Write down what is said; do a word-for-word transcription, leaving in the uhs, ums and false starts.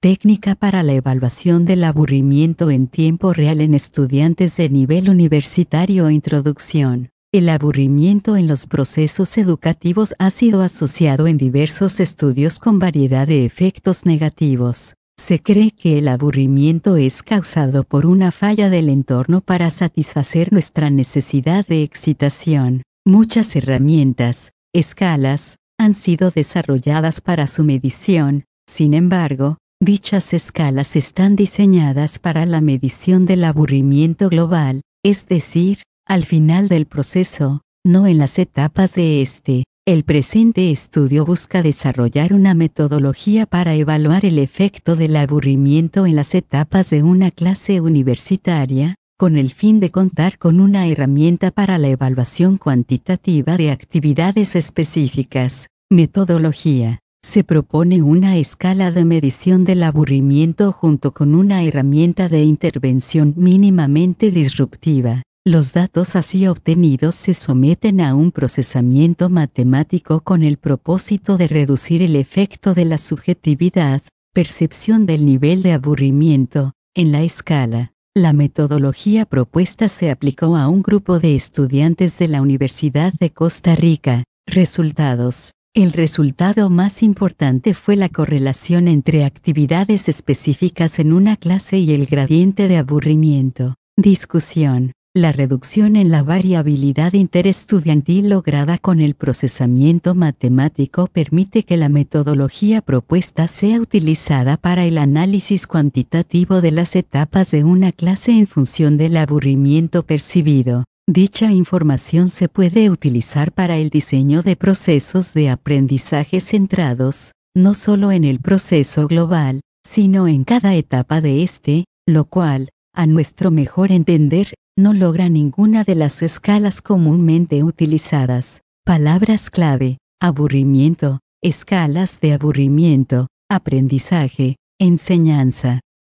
Técnica para la evaluación del aburrimiento en tiempo real en estudiantes de nivel universitario. Introducción. El aburrimiento en los procesos educativos ha sido asociado en diversos estudios con variedad de efectos negativos. Se cree que el aburrimiento es causado por una falla del entorno para satisfacer nuestra necesidad de excitación. Muchas herramientas, escalas, han sido desarrolladas para su medición. Sin embargo, dichas escalas están diseñadas para la medición del aburrimiento global, es decir, al final del proceso, no en las etapas de este. El presente estudio busca desarrollar una metodología para evaluar el efecto del aburrimiento en las etapas de una clase universitaria, con el fin de contar con una herramienta para la evaluación cuantitativa de actividades específicas. Metodología. Se propone una escala de medición del aburrimiento junto con una herramienta de intervención mínimamente disruptiva. Los datos así obtenidos se someten a un procesamiento matemático con el propósito de reducir el efecto de la subjetividad, percepción del nivel de aburrimiento, en la escala. La metodología propuesta se aplicó a un grupo de estudiantes de la Universidad de Costa Rica. Resultados. El resultado más importante fue la correlación entre actividades específicas en una clase y el gradiente de aburrimiento. Discusión. La reducción en la variabilidad interestudiantil lograda con el procesamiento matemático permite que la metodología propuesta sea utilizada para el análisis cuantitativo de las etapas de una clase en función del aburrimiento percibido. Dicha información se puede utilizar para el diseño de procesos de aprendizaje centrados, no solo en el proceso global, sino en cada etapa de este, lo cual, a nuestro mejor entender, no logra ninguna de las escalas comúnmente utilizadas. Palabras clave: aburrimiento, escalas de aburrimiento, aprendizaje, enseñanza.